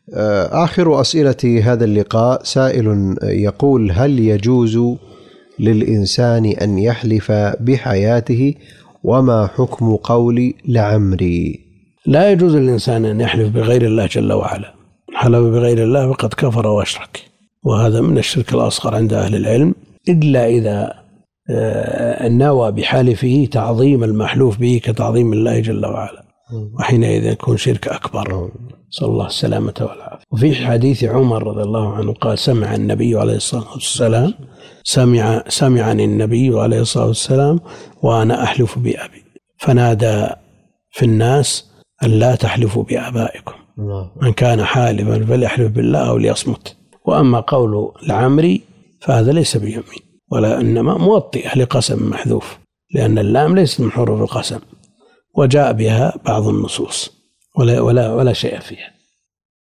آخر أسئلة هذا اللقاء سائل يقول: هل يجوز للإنسان أن يحلف بحياته؟ وما حكم قول لعمري؟ لا يجوز للإنسان أن يحلف بغير الله جل وعلا. حلف بغير الله فقد كفر واشرك، وهذا من الشرك الأصغر عند أهل العلم، إلا إذا نوى بحلفه تعظيم المحلوف به كتعظيم الله جل وعلا، وحينئذ يكون شرك أكبر، صلى الله السلامة والعافية. وفي حديث عمر رضي الله عنه قال: سمع النبي عليه الصلاة والسلام سمعني النبي عليه الصلاة والسلام وأنا أحلف بأبي، فنادى في الناس أن لا تحلفوا بآبائكم، من كان حالفا فليحلف بالله أو ليصمت. وأما قول العمري فهذا ليس بيمين، ولا إنما موطئ لقسم محذوف، لأن اللام ليست من حروف القسم، وجاء بها بعض النصوص ولا شيء فيها.